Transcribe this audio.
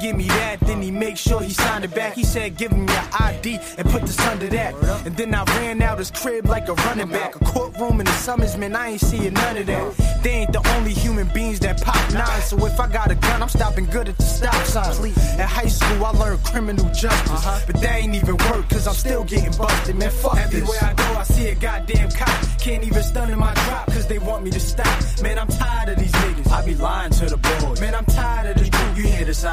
give me that, then he make sure he signed it back. He said, give him your ID and put this under that. And then I ran out his crib like a running back. A courtroom in the summers, man, I ain't seeing none of that. They ain't the only human beings that pop nines. So if I got a gun, I'm stopping good at the stop signs. At high school, I learned criminal justice. But that ain't even work, cause I'm still getting busted, man, fuck everywhere this. I go, I see a goddamn cop. Can't even stun in my drop, cause they want me to stop. Man, I'm tired of these niggas. I be lying to the boys. Man, I'm tired of this group. You hear this?